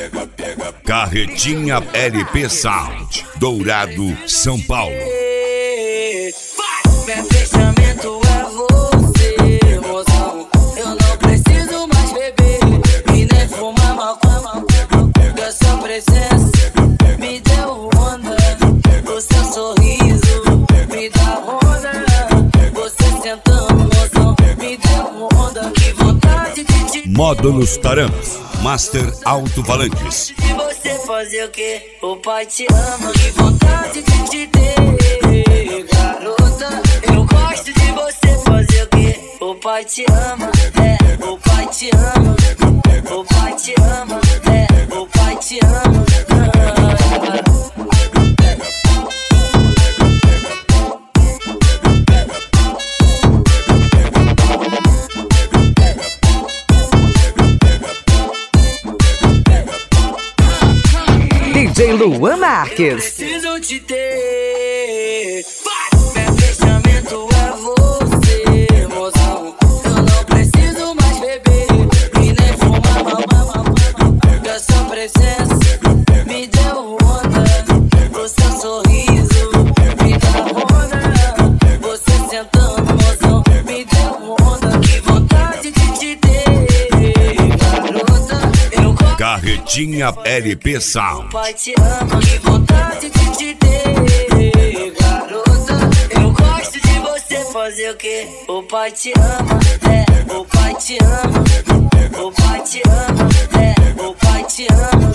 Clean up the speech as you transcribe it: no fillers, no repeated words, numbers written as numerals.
Carretinha LP Sound, Dourado, São Paulo. Meu fechamento é você, mozão. Eu não preciso mais beber e nem fumar maconha. Da sua presença me deu onda, o seu sorriso me dá onda. Você sentando, mozão, me deu onda. Que vontade de te... Módulos Taramas, Master Alto-Falantes. De você fazer o que? O pai te ama. Que vontade de te ter, garota. Eu gosto de você fazer o que? O pai te ama, o pai te ama. O pai te ama, o pai te ama. DJ Luan Marques. Preciso te ter. Meu fechamento é você, mozão. Eu não preciso mais beber e nem fumar maconha. Da sua presença me deu onda, o seu sorriso me dá onda. Você sentando, mozão, me deu onda. Que vontade de te ter, garota. Eu gosto. Carretinha LP Sound. O pai te ama, que vontade de te ter, garota. Eu gosto de você fazer o que? O pai te ama, o pai te ama. O pai te ama, o pai te ama.